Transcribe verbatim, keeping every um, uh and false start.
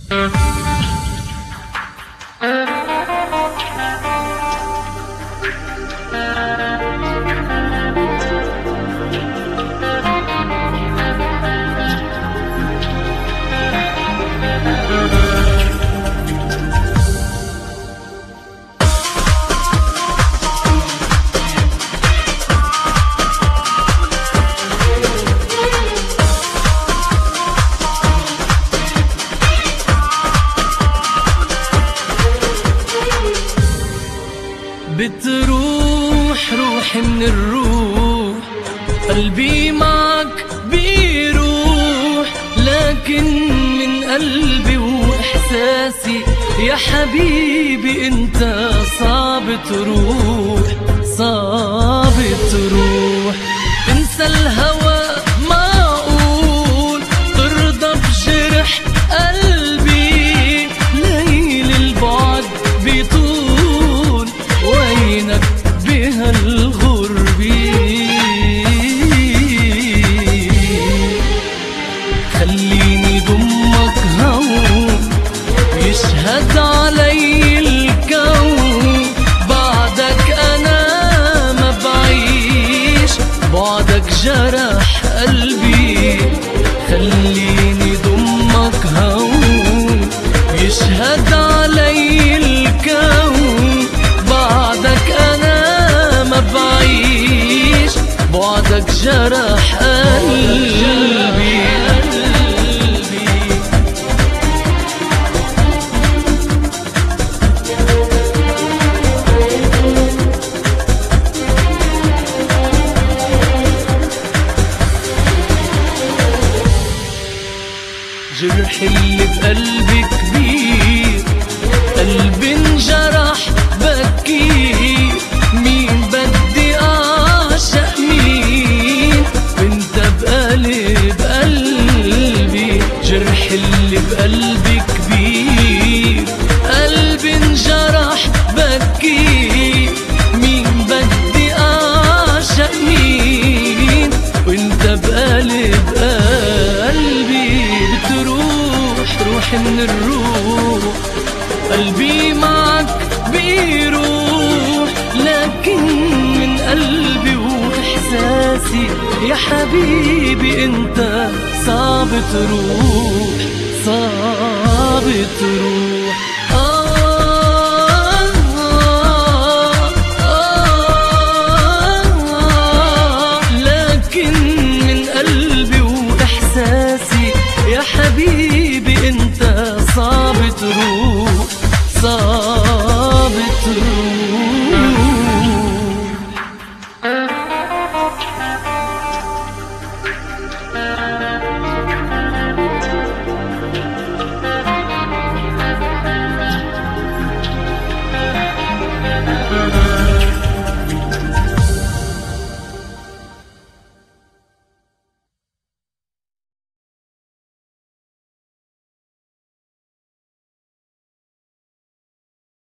بتروح روحي من الروح، قلبي معك بيروح، لكن من قلبي وإحساسي يا حبيبي انت صعب تروح، صعب تروح. انسى الهوى معقول ترضى بجرح قلبي، ليل البعد بيطول وينك بهالغربة. خليني ضمك هون يشهد علي الكون، بعدك أنا ما بعيش، بعدك جرح قلبي. خليني ضمك هون يشهد علي الكون، بعدك أنا ما بعيش، بعدك جرح قلبي. جرح اللي بقلبي كبير، قلبي انجرح بكي، مين بدي اعشق مين وانت بقلب قلبي. جرح اللي بقلبي كبير، قلبي انجرح بكي، مين بدي اعشق مين وانت بقلب قلبي. بتروح روحي من الروح، قلبي معك بيروح، لكن من قلبي وإحساسي يا حبيبي انت صعب تروح، صعب تروح. آه آه آه آه لكن من قلبي وإحساسي يا حبيبي انت صعب تروح، صعب